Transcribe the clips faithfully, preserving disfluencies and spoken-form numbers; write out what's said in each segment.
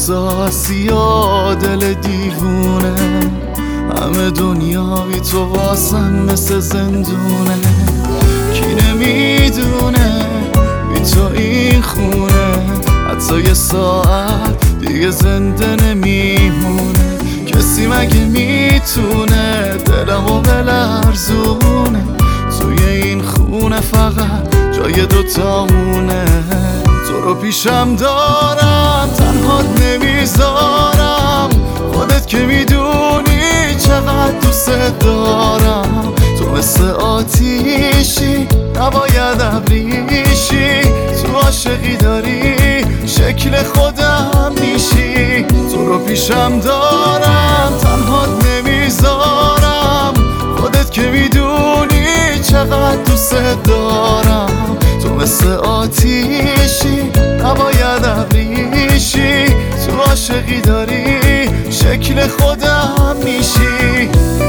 احساسی و دل دیوونه، همه دنیای تو واسم مثل زندونه. کی نمیدونه بی تو این خونه حتی یه ساعت دیگه زنده نمیمونه. کسی مگه میتونه دلمو بلرزونه؟ توی این خونه فقط جای دوتامونه. تو رو پیشم دارم تنهات نمیذارم، خودت که میدونی چقدر دوست دارم. تو مثل آتیشی نباید ابریشی، تو عاشقی داری شکل خودم میشی. تو رو پیشم دارم تنهات نمیذارم، خودت که میدونی چقدر دوست دارم. تو مثل آتیشی نباید ابریشی، تو عاشقی داری شکل خودم میشی.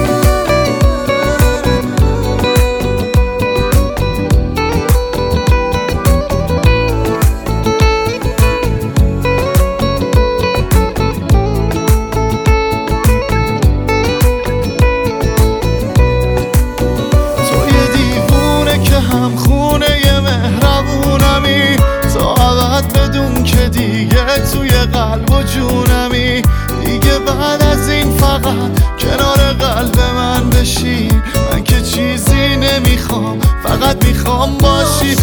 هم خونه یه مهربونمی، تا ابد بدون که دیگه توی قلب و جونمی. دیگه بعد از این فقط کنار قلب من بشی، من که چیزی نمیخوام فقط میخوام باشی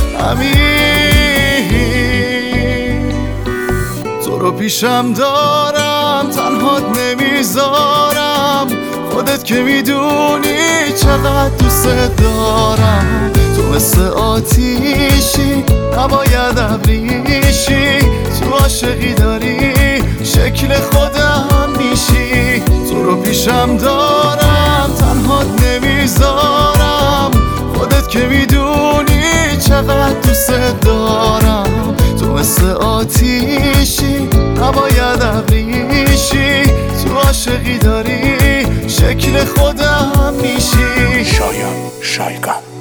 همین. تو رو پیشم دارم تنهات نمیذارم، خودت که میدونی چقدر دوست دارم. تو مثل آتیشی نباید ابریشی، تو عاشقی داری شکل خودم میشی. تو رو پیشم دارم تنهات نمیذارم، خودت که میدونی چقدر دوست دارم. تو مثل آتیشی نباید ابریشی، تو عاشقی داری شکل خودم میشی. شایان شایگان.